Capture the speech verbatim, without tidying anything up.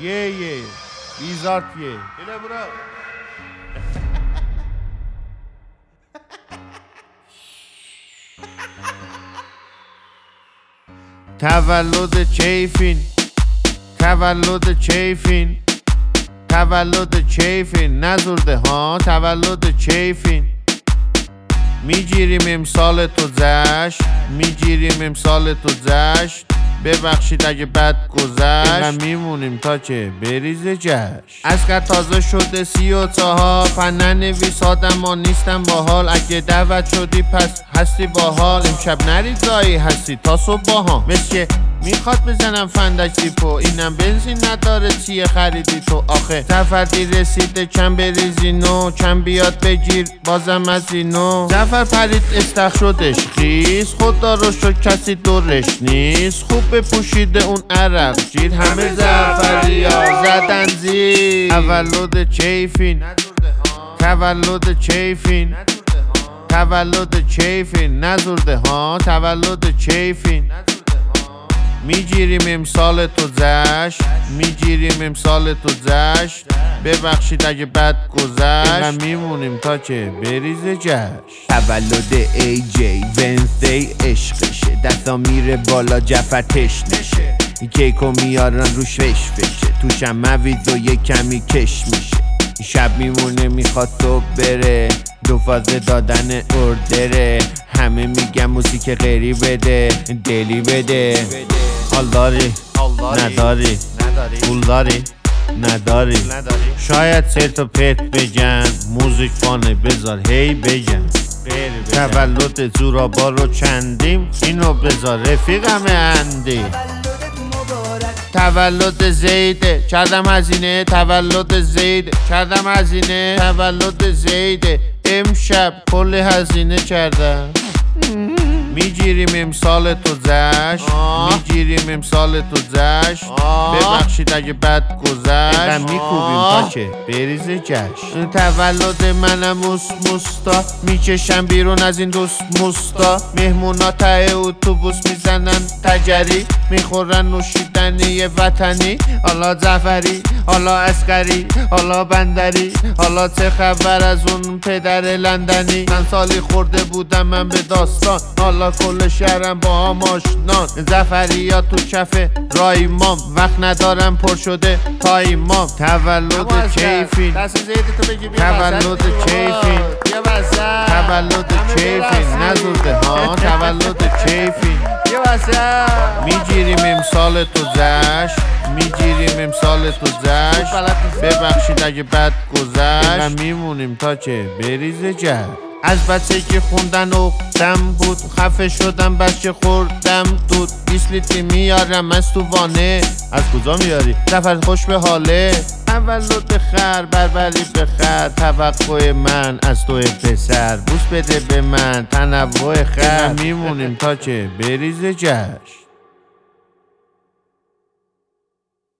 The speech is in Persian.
یه یه بیزارت یه بله برو. تولد چیفین تولد چیفین تولد چیفین نزرده ها تولد چیفین میگیریم امسال تو جشن میگیریم امسال تو جشن ببخشید اگه بد گذشت و میمونیم تا که بریزه جشن. اسکر تازه شده سی و چهار پنه نویس آدم ما نیستم باحال اگه دعوت شدی پس هستی باحال امشب نرید دایی هستی تا صبح باها مثل میخواد بزنم فندک دیپو اینم بنزین نداره چیه خریدی تو آخه زفردی رسیده کم بریزی نو کم بیاد بگیر بازم از اینو زفر پرید استخ شدش خیز خدا رو شد کسی دورش نیست خوب بپوشیده اون عرق جیر همه زفری ها زدن زیر تولد چیفین تولد چیفین تولد چیفین نزرده ها تولد چیفین میگیریم امسال تو جشن میگیریم امسال تو جشن ببخشید اگه بد گذشت و میمونیم تا که بریزه جشن. تولد ای جی ونزدی عشقشه دستا میره بالا جفر تشنشه کیکو میارن روش فش فشه توشم مویز و یه کمی کش میشه شب میمونه میخواد صبح بره دو فازه دادن اردره همه میگن موسیقی غیری بده دلی بده حال داری نداری پول داری نداری شاید سرت و پرت بگن موزیک فانه بذار هی بگن تولد زورابا رو چندیم اینو بذار رفیقم اندی تولد زیده کردم هزینه تولد زیده کردم هزینه تولد زیده امشب کلی هزینه کردم میگیریم امسال تو جشن میگیریم امسال تو جشن ببخشید اگه بد گذشت و میکوبیم تا که بریزه جشن. تولد منم موس موستا میکشم بیرون از این دوست موستا مهمونا ته اتوبوس میزنن تجری میخورن نوشیدنی وطنی حالا زفری حالا اسکری حالا بندری حالا چه خبر از اون پدر لندنی من سالی خورده بودم من به داستان حالا کل شهرم با هم آشنان زفری یا تو کف رایمام وقت ندارم پر شده تایمام تولد چیفین تولد چیفین تولد چیفین نزرده ها تولد چیفین میگیریم امسال تو جشن میگیریم امسال تو جشن ببخشید اگه بد گذشت و میمونیم تا که بریزه جشن. از بچه که خوندن اختم بود خفه شدم بچه خوردم دود بیست لیتری میارم از تو وانه از کجا میاری؟ سفر خوش به حاله تولد بخیر بربری بخیر توقع من از تو پسر بوس بده به من تنوع خیر میمونیم تا که بریزه جشن.